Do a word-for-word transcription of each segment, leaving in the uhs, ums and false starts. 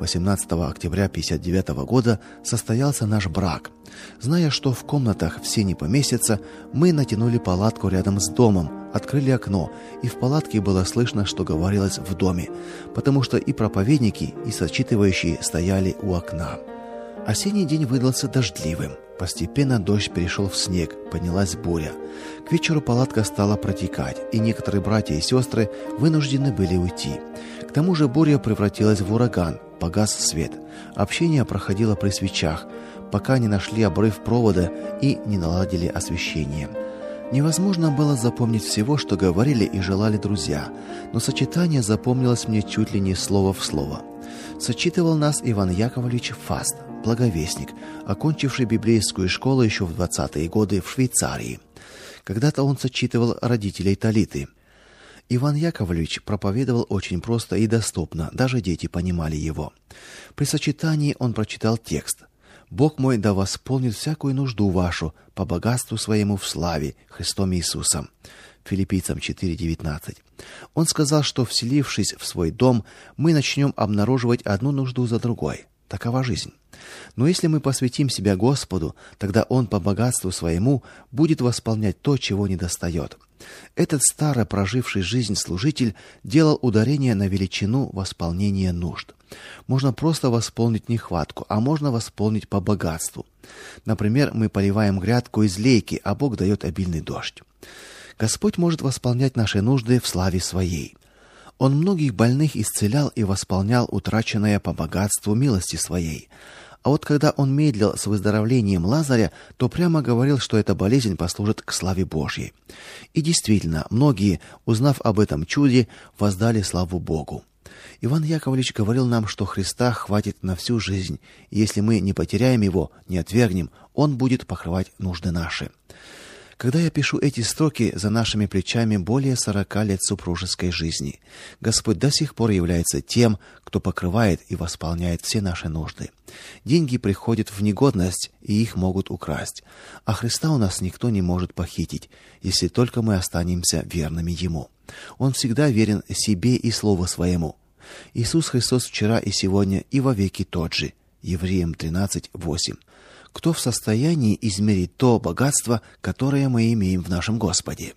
восемнадцатого октября тысяча девятьсот пятьдесят девятого года состоялся наш брак. Зная, что в комнатах все не поместятся, мы натянули палатку рядом с домом, открыли окно, и в палатке было слышно, что говорилось в доме, потому что и проповедники, и сочитывающие стояли у окна. Осенний день выдался дождливым. Постепенно дождь перешел в снег, поднялась буря. К вечеру палатка стала протекать, и некоторые братья и сестры вынуждены были уйти. К тому же буря превратилась в ураган, погас свет. Общение проходило при свечах, пока не нашли обрыв провода и не наладили освещение. Невозможно было запомнить всего, что говорили и желали друзья, но сочетание запомнилось мне чуть ли не слово в слово. Сочитывал нас Иван Яковлевич Фаст, благовестник, окончивший библейскую школу еще в двадцатые годы в Швейцарии. Когда-то он сочитывал родителей Талиты. Иван Яковлевич проповедовал очень просто и доступно, даже дети понимали его. При сочетании он прочитал текст: «Бог мой да восполнит всякую нужду вашу по богатству своему в славе Христом Иисусом». Филиппийцам четыре девятнадцать. Он сказал, что, вселившись в свой дом, мы начнем обнаруживать одну нужду за другой. Такова жизнь. Но если мы посвятим себя Господу, тогда Он по богатству своему будет восполнять то, чего недостает. Этот старо проживший жизнь служитель делал ударение на величину восполнения нужд. Можно просто восполнить нехватку, а можно восполнить по богатству. Например, мы поливаем грядку из лейки, а Бог дает обильный дождь. Господь может восполнять наши нужды в славе Своей. Он многих больных исцелял и восполнял утраченное по богатству милости Своей. А вот когда Он медлил с выздоровлением Лазаря, то прямо говорил, что эта болезнь послужит к славе Божьей. И действительно, многие, узнав об этом чуде, воздали славу Богу. Иван Яковлевич говорил нам, что Христа хватит на всю жизнь, и если мы не потеряем Его, не отвергнем, Он будет покрывать нужды наши. Когда я пишу эти строки, за нашими плечами более сорока лет супружеской жизни. Господь до сих пор является тем, кто покрывает и восполняет все наши нужды. Деньги приходят в негодность, и их могут украсть. А Христа у нас никто не может похитить, если только мы останемся верными Ему. Он всегда верен себе и Слову Своему. Иисус Христос вчера и сегодня и вовеки тот же. Евреям тринадцать восемь. Кто в состоянии измерить то богатство, которое мы имеем в нашем Господе?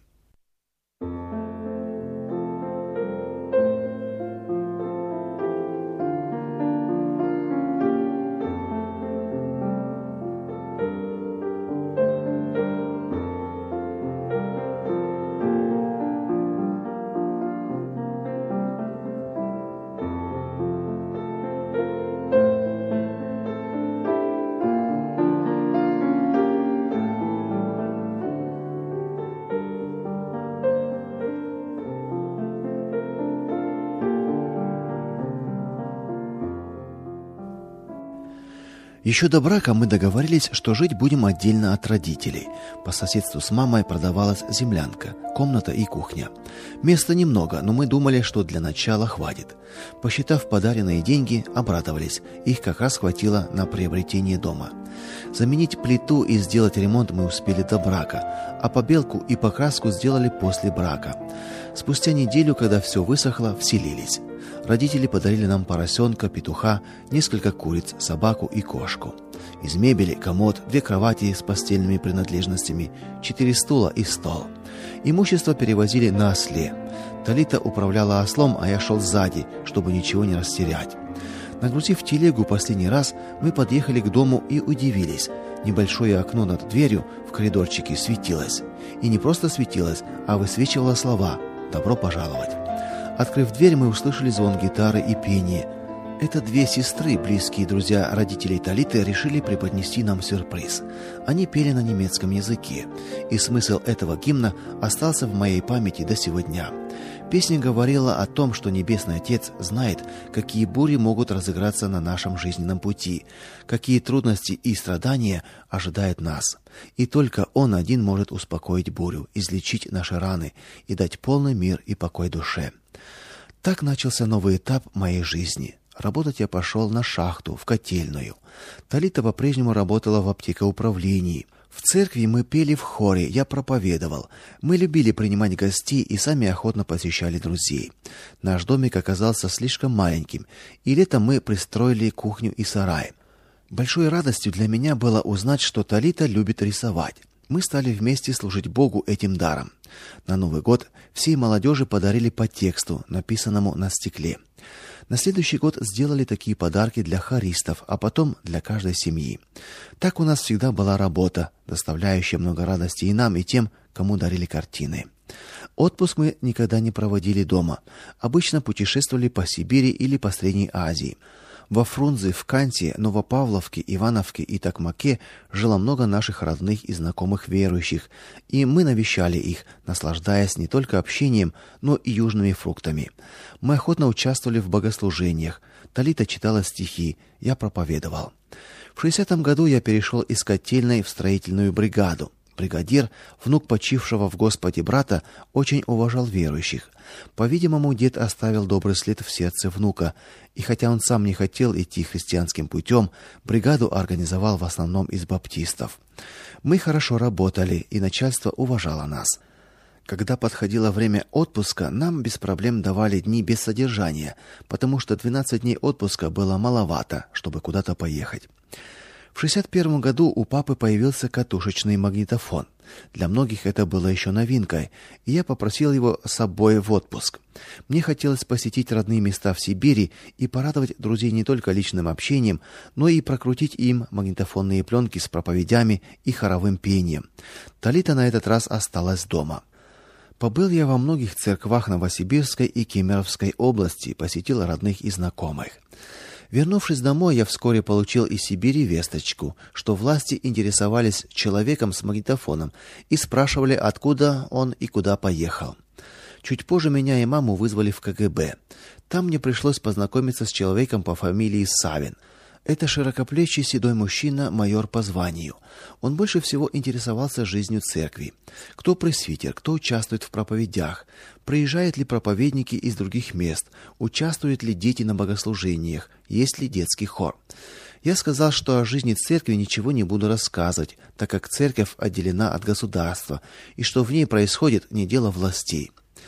Еще до брака мы договорились, что жить будем отдельно от родителей. По соседству с мамой продавалась землянка, комната и кухня. Места немного, но мы думали, что для начала хватит. Посчитав подаренные деньги, обрадовались. Их как раз хватило на приобретение дома. Заменить плиту и сделать ремонт мы успели до брака, а побелку и покраску сделали после брака. Спустя неделю, когда все высохло, вселились. Родители подарили нам поросенка, петуха, несколько куриц, собаку и кошку. Из мебели комод, две кровати с постельными принадлежностями, четыре стула и стол. Имущество перевозили на осле. Талита управляла ослом, а я шел сзади, чтобы ничего не растерять. Нагрузив телегу последний раз, мы подъехали к дому и удивились. Небольшое окно над дверью в коридорчике светилось. И не просто светилось, а высвечивало слова «Добро пожаловать». Открыв дверь, мы услышали звон гитары и пение. Это две сестры, близкие друзья родителей Талиты, решили преподнести нам сюрприз. Они пели на немецком языке, и смысл этого гимна остался в моей памяти до сего дня. Песня говорила о том, что Небесный Отец знает, какие бури могут разыграться на нашем жизненном пути, какие трудности и страдания ожидают нас. И только Он один может успокоить бурю, излечить наши раны и дать полный мир и покой душе. Так начался новый этап моей жизни. Работать я пошел на шахту, в котельную. Талита по-прежнему работала в аптекоуправлении. В церкви мы пели в хоре, я проповедовал. Мы любили принимать гостей и сами охотно посещали друзей. Наш домик оказался слишком маленьким, и летом мы пристроили кухню и сарай. Большой радостью для меня было узнать, что Талита любит рисовать. Мы стали вместе служить Богу этим даром. На Новый год всей молодежи подарили по тексту, написанному на стекле. На следующий год сделали такие подарки для хористов, а потом для каждой семьи. Так у нас всегда была работа, доставляющая много радости и нам, и тем, кому дарили картины. Отпуск мы никогда не проводили дома. Обычно путешествовали по Сибири или по Средней Азии. Во Фрунзе, в Канте, Новопавловке, Ивановке и Токмаке жило много наших родных и знакомых верующих, и мы навещали их, наслаждаясь не только общением, но и южными фруктами. Мы охотно участвовали в богослужениях. Талита читала стихи, я проповедовал. В шестидесятом году я перешел из котельной в строительную бригаду. Бригадир, внук почившего в Господе брата, очень уважал верующих. По-видимому, дед оставил добрый след в сердце внука, и хотя он сам не хотел идти христианским путем, бригаду организовал в основном из баптистов. Мы хорошо работали, и начальство уважало нас. Когда подходило время отпуска, нам без проблем давали дни без содержания, потому что двенадцать дней отпуска было маловато, чтобы куда-то поехать. В шестьдесят первом году у папы появился катушечный магнитофон. Для многих это было еще новинкой, и я попросил его с собой в отпуск. Мне хотелось посетить родные места в Сибири и порадовать друзей не только личным общением, но и прокрутить им магнитофонные пленки с проповедями и хоровым пением. Талита на этот раз осталась дома. Побыл я во многих церквах Новосибирской и Кемеровской области, посетил родных и знакомых. Вернувшись домой, я вскоре получил из Сибири весточку, что власти интересовались человеком с магнитофоном и спрашивали, откуда он и куда поехал. Чуть позже меня и маму вызвали в ка гэ бэ. Там мне пришлось познакомиться с человеком по фамилии Савин. Это широкоплечий седой мужчина, майор по званию. Он больше всего интересовался жизнью церкви. Кто пресвитер, кто участвует в проповедях, приезжают ли проповедники из других мест, участвуют ли дети на богослужениях, есть ли детский хор. Я сказал, что о жизни церкви ничего не буду рассказывать, так как церковь отделена от государства, и что в ней происходит не дело властей.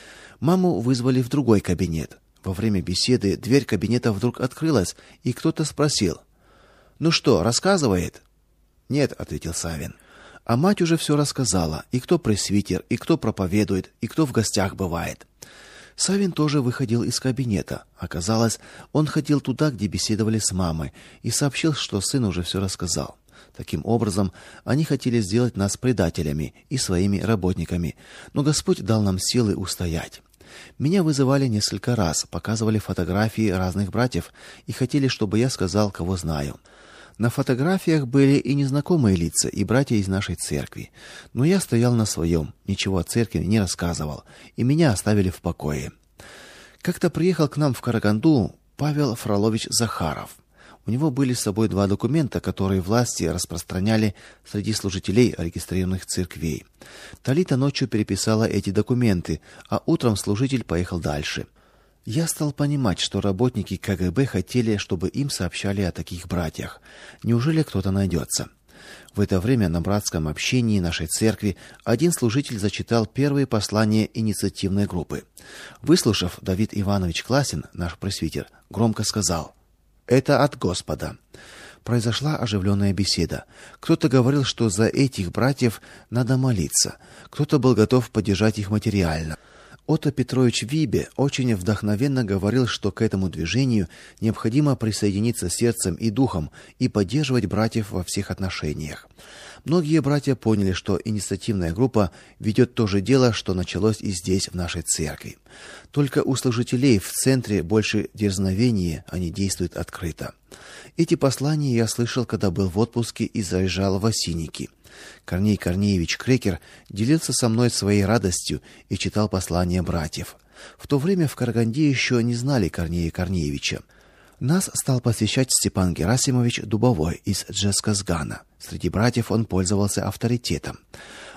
Маму вызвали в другой кабинет. Во время беседы дверь кабинета вдруг открылась, и кто-то спросил: "Ну что, рассказывает?" "Нет", ответил Савин. А мать уже все рассказала, и кто пресвитер, и кто проповедует, и кто в гостях бывает. Савин тоже выходил из кабинета. Оказалось, он ходил туда, где беседовали с мамой, и сообщил, что сын уже все рассказал. Таким образом, они хотели сделать нас предателями и своими работниками, но Господь дал нам силы устоять. Меня вызывали несколько раз, показывали фотографии разных братьев и хотели, чтобы я сказал, кого знаю. На фотографиях были и незнакомые лица, и братья из нашей церкви. Но я стоял на своем, ничего о церкви не рассказывал, и меня оставили в покое. Как-то приехал к нам в Караганду Павел Фролович Захаров. У него были с собой два документа, которые власти распространяли среди служителей регистрированных церквей. Талита ночью переписала эти документы, а утром служитель поехал дальше. Я стал понимать, что работники ка гэ бэ хотели, чтобы им сообщали о таких братьях. Неужели кто-то найдется? В это время на братском общении нашей церкви один служитель зачитал первые послания инициативной группы. Выслушав, Давид Иванович Класин, наш пресвитер, громко сказал: "Это от Господа". Произошла оживленная беседа. Кто-то говорил, что за этих братьев надо молиться, кто-то был готов поддержать их материально. Отто Петрович Вибе очень вдохновенно говорил, что к этому движению необходимо присоединиться сердцем и духом и поддерживать братьев во всех отношениях. Многие братья поняли, что инициативная группа ведет то же дело, что началось и здесь, в нашей церкви. Только у служителей в центре больше дерзновения, они действуют открыто. Эти послания я слышал, когда был в отпуске и заезжал в Осинники. Корней Корнеевич Крекер делился со мной своей радостью и читал послания братьев. В то время в Караганде еще не знали Корнея Корнеевича. Нас стал посещать Степан Герасимович Дубовой из Джесказгана. Среди братьев он пользовался авторитетом.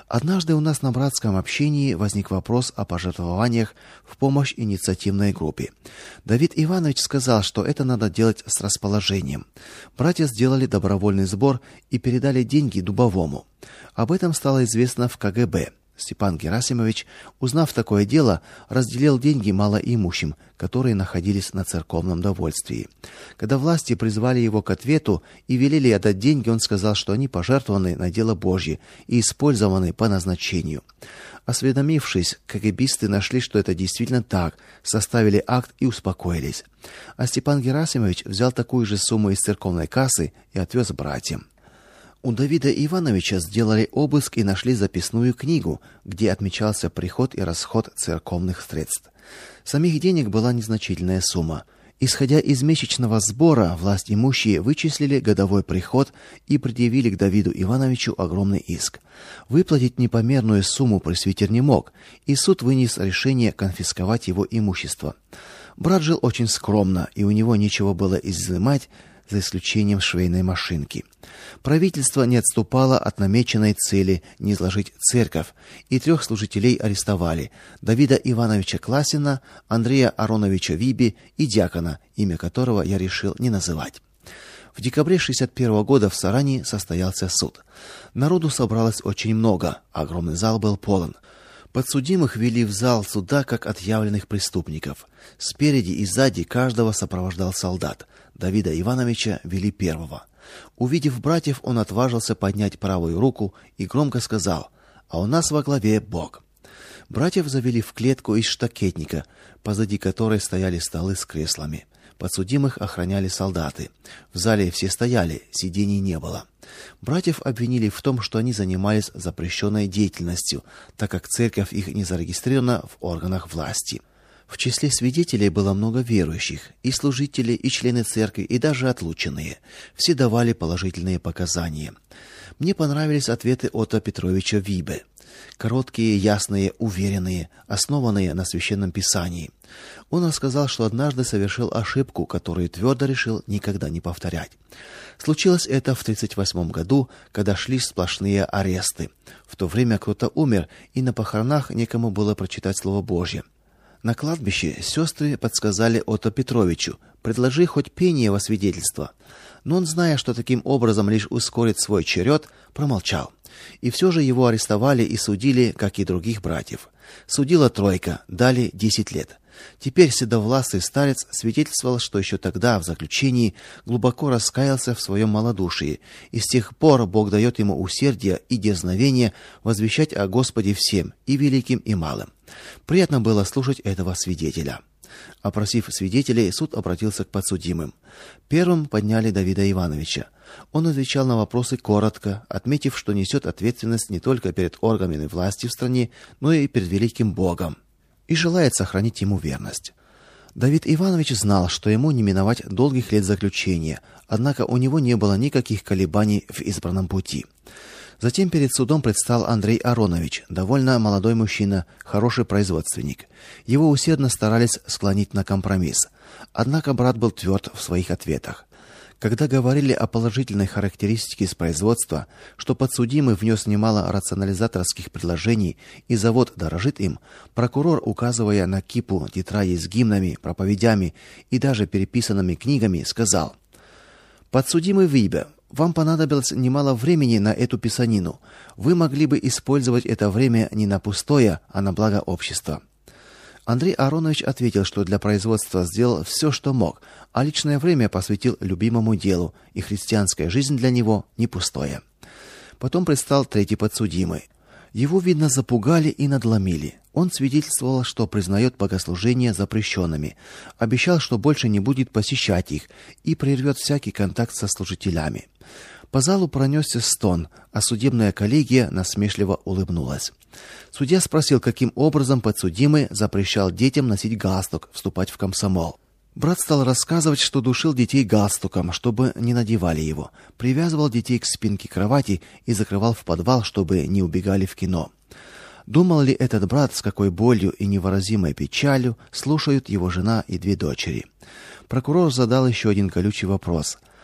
Однажды у нас на братском общении возник вопрос о пожертвованиях в помощь инициативной группе. Давид Иванович сказал, что это надо делать с расположением. Братья сделали добровольный сбор и передали деньги Дубовому. Об этом стало известно в ка гэ бэ. Степан Герасимович, узнав такое дело, разделил деньги малоимущим, которые находились на церковном довольствии. Когда власти призвали его к ответу и велели отдать деньги, он сказал, что они пожертвованы на дело Божье и использованы по назначению. Осведомившись, кагэбисты нашли, что это действительно так, составили акт и успокоились. А Степан Герасимович взял такую же сумму из церковной кассы и отвез братьям. У Давида Ивановича сделали обыск и нашли записную книгу, где отмечался приход и расход церковных средств. Самих денег была незначительная сумма. Исходя из месячного сбора, власть имущие вычислили годовой приход и предъявили к Давиду Ивановичу огромный иск. Выплатить непомерную сумму пресвитер не мог, и суд вынес решение конфисковать его имущество. Брат жил очень скромно, и у него нечего было изымать, за исключением швейной машинки. Правительство не отступало от намеченной цели низложить церковь, и трех служителей арестовали: Давида Ивановича Класина, Андрея Ароновича Виби и диакона, имя которого я решил не называть. В декабре шестьдесят первого года в Саране состоялся суд. Народу собралось очень много, огромный зал был полон. Подсудимых вели в зал суда как отъявленных преступников. Спереди и сзади каждого сопровождал солдат. Давида Ивановича вели первого. Увидев братьев, он отважился поднять правую руку и громко сказал: «А у нас во главе Бог». Братьев завели в клетку из штакетника, позади которой стояли столы с креслами. Подсудимых охраняли солдаты. В зале все стояли, сидений не было. Братьев обвинили в том, что они занимались запрещенной деятельностью, так как церковь их не зарегистрирована в органах власти. В числе свидетелей было много верующих, и служители, и члены церкви, и даже отлученные. Все давали положительные показания. Мне понравились ответы Отто Петровича Вибе. Короткие, ясные, уверенные, основанные на священном писании. Он рассказал, что однажды совершил ошибку, которую твердо решил никогда не повторять. Случилось это в тридцать восьмом году, когда шли сплошные аресты. В то время кто-то умер, и на похоронах некому было прочитать Слово Божье. На кладбище сестры подсказали Отто Петровичу: предложи хоть пение во свидетельство. Но он, зная, что таким образом лишь ускорит свой черед, промолчал. И все же его арестовали и судили, как и других братьев. Судила тройка, дали десять лет. Теперь седовласый старец свидетельствовал, что еще тогда, в заключении, глубоко раскаялся в своем малодушии, и с тех пор Бог дает ему усердие и дерзновение возвещать о Господе всем, и великим, и малым. Приятно было слушать этого свидетеля. Опросив свидетелей, суд обратился к подсудимым. Первым подняли Давида Ивановича. Он отвечал на вопросы коротко, отметив, что несет ответственность не только перед органами власти в стране, но и перед великим Богом, и желает сохранить ему верность. Давид Иванович знал, что ему не миновать долгих лет заключения, однако у него не было никаких колебаний в избранном пути. Затем перед судом предстал Андрей Аронович, довольно молодой мужчина, хороший производственник. Его усердно старались склонить на компромисс. Однако брат был тверд в своих ответах. Когда говорили о положительной характеристике из производства, что подсудимый внес немало рационализаторских предложений и завод дорожит им, прокурор, указывая на кипу тетрадей с гимнами, проповедями и даже переписанными книгами, сказал: «Подсудимый Вибе, вам понадобилось немало времени на эту писанину. Вы могли бы использовать это время не на пустое, а на благо общества». Андрей Аронович ответил, что для производства сделал все, что мог, а личное время посвятил любимому делу, и христианская жизнь для него не пустое. Потом предстал третий подсудимый. Его, видно, запугали и надломили. Он свидетельствовал, что признает богослужения запрещенными, обещал, что больше не будет посещать их и прервет всякий контакт со служителями. По залу пронесся стон, а судебная коллегия насмешливо улыбнулась. Судья спросил, каким образом подсудимый запрещал детям носить галстук, вступать в комсомол. Брат стал рассказывать, что душил детей галстуком, чтобы не надевали его, привязывал детей к спинке кровати и закрывал в подвал, чтобы не убегали в кино. Думал ли этот брат, с какой болью и невыразимой печалью слушают его жена и две дочери? Прокурор задал еще один колючий вопрос.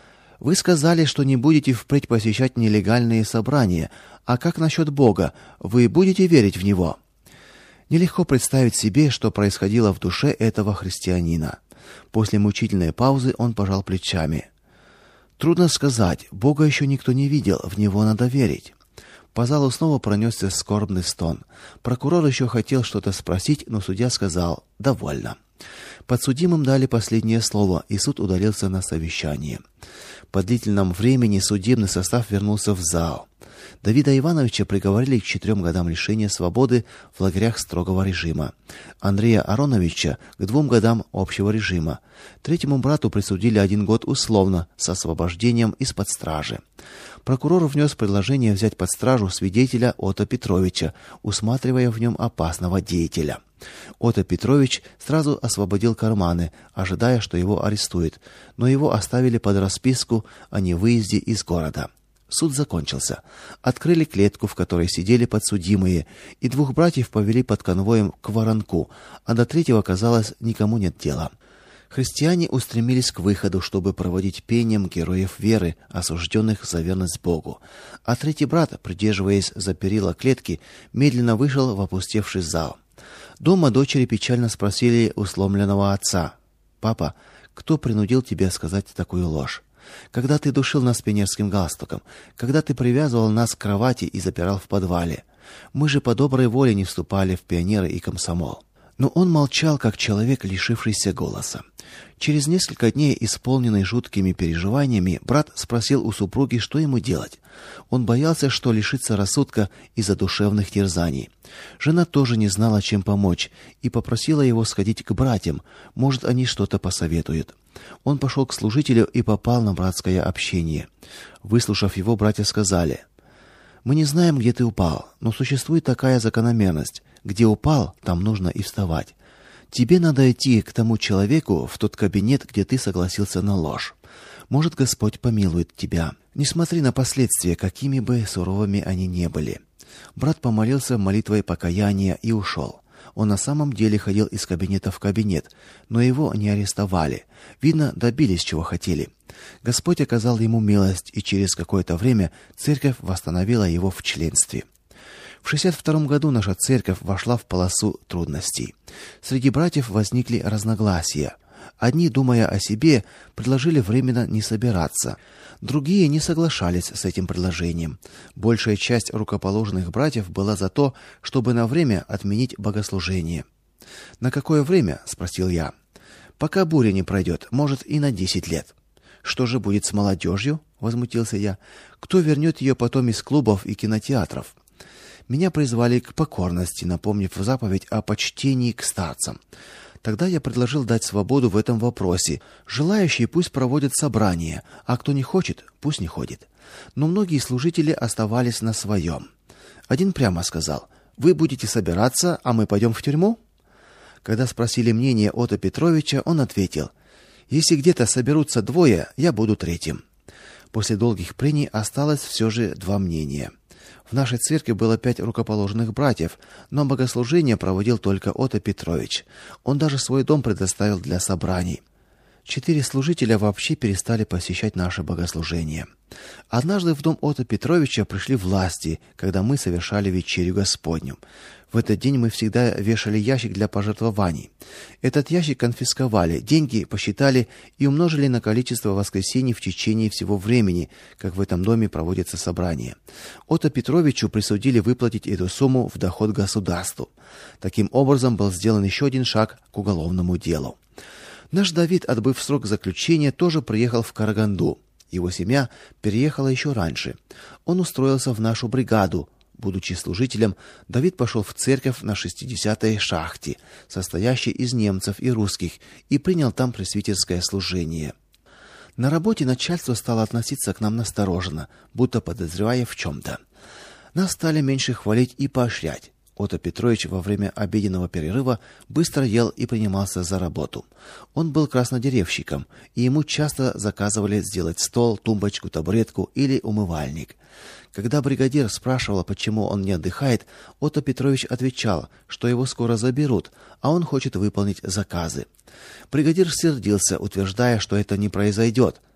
Вы сказали, что не будете впредь посещать нелегальные собрания. А как насчет Бога? Вы будете верить в Него? Нелегко представить себе, что происходило в душе этого христианина. После мучительной паузы он пожал плечами. Трудно сказать, Бога еще никто не видел, в Него надо верить. По залу снова пронесся скорбный стон. Прокурор еще хотел что-то спросить, но судья сказал: «Довольно». Подсудимым дали последнее слово, и суд удалился на совещание. По длительном времени судебный состав вернулся в зал. Давида Ивановича приговорили к четырем годам лишения свободы в лагерях строгого режима. Андрея Ароновича к двум годам общего режима. Третьему брату присудили один год условно с освобождением из-под стражи. Прокурор внес предложение взять под стражу свидетеля Отто Петровича, усматривая в нем опасного деятеля. Отто Петрович сразу освободил карманы, ожидая, что его арестуют, но его оставили под расписку о невыезде из города. Суд закончился. Открыли клетку, в которой сидели подсудимые, и двух братьев повели под конвоем к Воронку, а до третьего, казалось, никому нет дела. Христиане устремились к выходу, чтобы проводить пением героев веры, осужденных за верность Богу. А третий брат, придерживаясь за перила клетки, медленно вышел в опустевший зал. Дома дочери печально спросили у сломленного отца: «Папа, кто принудил тебя сказать такую ложь? Когда ты душил нас пионерским галстуком, когда ты привязывал нас к кровати и запирал в подвале. Мы же по доброй воле не вступали в пионеры и комсомол». Но он молчал, как человек, лишившийся голоса. Через несколько дней, исполненный жуткими переживаниями, брат спросил у супруги, что ему делать. Он боялся, что лишится рассудка из-за душевных терзаний. Жена тоже не знала, чем помочь, и попросила его сходить к братьям, может, они что-то посоветуют. Он пошел к служителю и попал на братское общение. Выслушав его, братья сказали: «Мы не знаем, где ты упал, но существует такая закономерность. Где упал, там нужно и вставать. Тебе надо идти к тому человеку в тот кабинет, где ты согласился на ложь. Может, Господь помилует тебя. Не смотри на последствия, какими бы суровыми они ни были». Брат помолился молитвой покаяния и ушел. Он на самом деле ходил из кабинета в кабинет, но его не арестовали. Видно, добились, чего хотели. Господь оказал ему милость, и через какое-то время церковь восстановила его в членстве. В шестьдесят втором году наша церковь вошла в полосу трудностей. Среди братьев возникли разногласия. Одни, думая о себе, предложили временно не собираться. Другие не соглашались с этим предложением. Большая часть рукоположенных братьев была за то, чтобы на время отменить богослужение. «На какое время?» – спросил я. «Пока буря не пройдет, может, и на десять лет». «Что же будет с молодежью?» – возмутился я. «Кто вернет ее потом из клубов и кинотеатров?» Меня призвали к покорности, напомнив заповедь о почтении к старцам. Тогда я предложил дать свободу в этом вопросе. Желающие пусть проводят собрания, а кто не хочет, пусть не ходит. Но многие служители оставались на своем. Один прямо сказал: «Вы будете собираться, а мы пойдем в тюрьму?» Когда спросили мнение Отто Петровича, он ответил: «Если где-то соберутся двое, я буду третьим». После долгих прений осталось все же два мнения. В нашей церкви было пять рукоположенных братьев, но богослужение проводил только Отто Петрович. Он даже свой дом предоставил для собраний. Четыре служителя вообще перестали посещать наше богослужение. Однажды в дом Отто Петровича пришли власти, когда мы совершали вечерю Господню. В этот день мы всегда вешали ящик для пожертвований. Этот ящик конфисковали, деньги посчитали и умножили на количество воскресений в течение всего времени, как в этом доме проводятся собрания. Отто Петровичу присудили выплатить эту сумму в доход государству. Таким образом был сделан еще один шаг к уголовному делу. Наш Давид, отбыв срок заключения, тоже приехал в Караганду. Его семья переехала еще раньше. Он устроился в нашу бригаду. Будучи служителем, Давид пошел в церковь на шестидесятой шахте, состоящей из немцев и русских, и принял там пресвитерское служение. На работе начальство стало относиться к нам настороженно, будто подозревая в чем-то. Нас стали меньше хвалить и поощрять. Отто Петрович во время обеденного перерыва быстро ел и принимался за работу. Он был краснодеревщиком, и ему часто заказывали сделать стол, тумбочку, табуретку или умывальник. Когда бригадир спрашивал, почему он не отдыхает, Отто Петрович отвечал, что его скоро заберут, а он хочет выполнить заказы. Бригадир сердился, утверждая, что это не произойдет.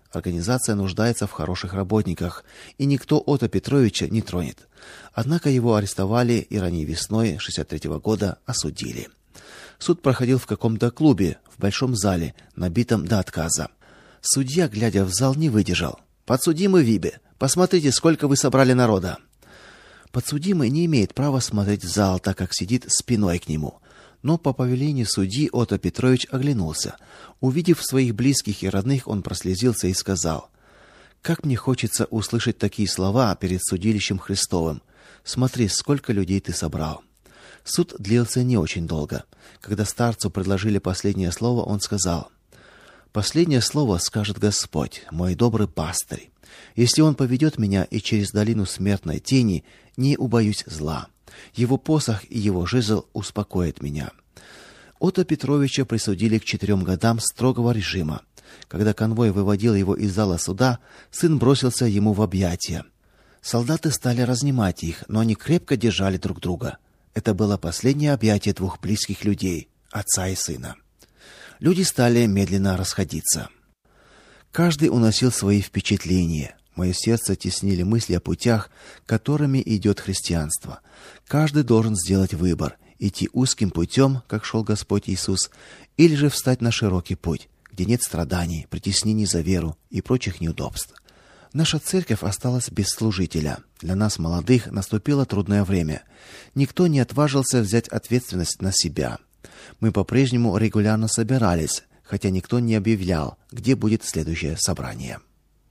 Организация нуждается в хороших работниках, и никто Отто Петровича не тронет. Однако его арестовали и ранней весной шестьдесят третьего года осудили. Суд проходил в каком-то клубе, в большом зале, набитом до отказа. Судья, глядя в зал, не выдержал. «Подсудимый Вибе, посмотрите, сколько вы собрали народа!» Подсудимый не имеет права смотреть в зал, так как сидит спиной к нему. Но по повелению судьи Отто Петрович оглянулся. Увидев своих близких и родных, он прослезился и сказал: «Как мне хочется услышать такие слова перед судилищем Христовым. Смотри, сколько людей ты собрал». Суд длился не очень долго. Когда старцу предложили последнее слово, он сказал: «Последнее слово скажет Господь, мой добрый пастырь. Если он поведет меня и через долину смертной тени, не убоюсь зла. Его посох и его жезл успокоят меня». Отто Петровича присудили к четырем годам строгого режима. Когда конвой выводил его из зала суда, сын бросился ему в объятия. Солдаты стали разнимать их, но они крепко держали друг друга. Это было последнее объятие двух близких людей, отца и сына. Люди стали медленно расходиться. Каждый уносил свои впечатления. Мое сердце теснили мысли о путях, которыми идет христианство. Каждый должен сделать выбор: идти узким путем, как шел Господь Иисус, или же встать на широкий путь, где нет страданий, притеснений за веру и прочих неудобств. Наша церковь осталась без служителя. Для нас, молодых, наступило трудное время. Никто не отважился взять ответственность на себя. Мы по-прежнему регулярно собирались, хотя никто не объявлял, где будет следующее собрание.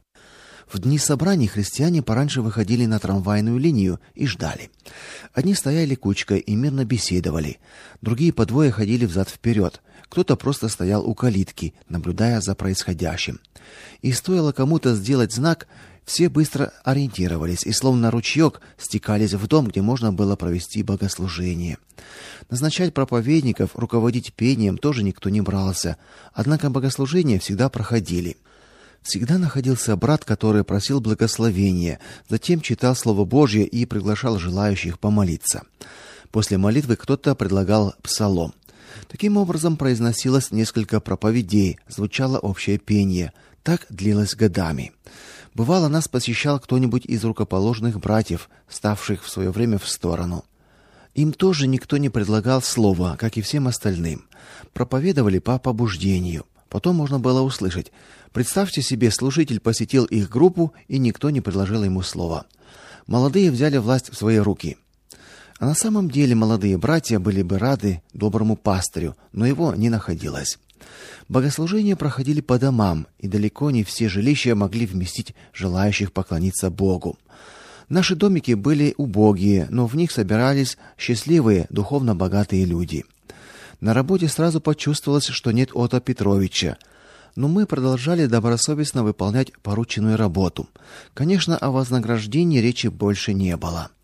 В дни собраний христиане пораньше выходили на трамвайную линию и ждали. Одни стояли кучкой и мирно беседовали, другие по двое ходили взад-вперед, кто-то просто стоял у калитки, наблюдая за происходящим. И стоило кому-то сделать знак, все быстро ориентировались и словно ручеек стекались в дом, где можно было провести богослужение. Назначать проповедников, руководить пением тоже никто не брался, однако богослужения всегда проходили. Всегда находился брат, который просил благословения, затем читал Слово Божье и приглашал желающих помолиться. После молитвы кто-то предлагал псалом. Таким образом произносилось несколько проповедей, звучало общее пение. Так длилось годами. Бывало, нас посещал кто-нибудь из рукоположных братьев, ставших в свое время в сторону. Им тоже никто не предлагал слова, как и всем остальным. Проповедовали по побуждению. Потом можно было услышать: представьте себе, служитель посетил их группу, и никто не предложил ему слова. Молодые взяли власть в свои руки. А на самом деле молодые братья были бы рады доброму пастырю, но его не находилось. Богослужения проходили по домам, и далеко не все жилища могли вместить желающих поклониться Богу. Наши домики были убогие, но в них собирались счастливые, духовно богатые люди. На работе сразу почувствовалось, что нет Отто Петровича, но мы продолжали добросовестно выполнять порученную работу. Конечно, о вознаграждении речи больше не было.